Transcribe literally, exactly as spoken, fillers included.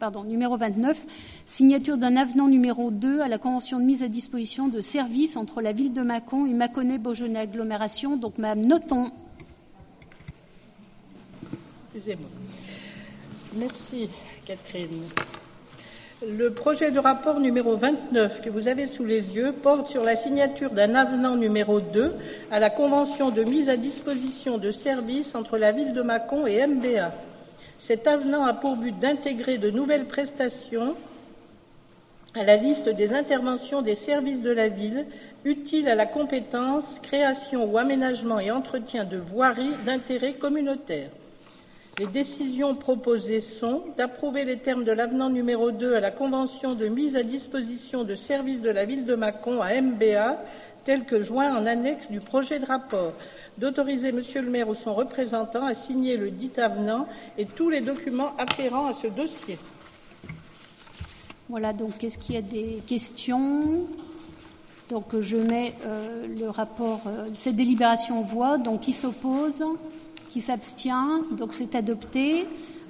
pardon, numéro vingt-neuf, signature d'un avenant numéro deux à la convention de mise à disposition de services entre la ville de Mâcon et Mâconnais-Beaujolais Agglomération. Donc, Madame Nothomb. Excusez-moi. Merci, Catherine. Le projet de rapport numéro vingt-neuf que vous avez sous les yeux porte sur la signature d'un avenant numéro deux à la convention de mise à disposition de services entre la ville de Mâcon et M B A. Cet avenant a pour but d'intégrer de nouvelles prestations à la liste des interventions des services de la ville utiles à la compétence, création ou aménagement et entretien de voiries d'intérêt communautaire. Les décisions proposées sont d'approuver les termes de l'avenant numéro deux à la convention de mise à disposition de services de la ville de Mâcon à M B A, tel que joint en annexe du projet de rapport, d'autoriser Monsieur le maire ou son représentant à signer le dit avenant et tous les documents afférents à ce dossier. Voilà, donc est-ce qu'il y a des questions? Donc je mets euh, le rapport, euh, cette délibération en voie. Donc qui s'oppose? Qui s'abstient? Donc c'est adopté.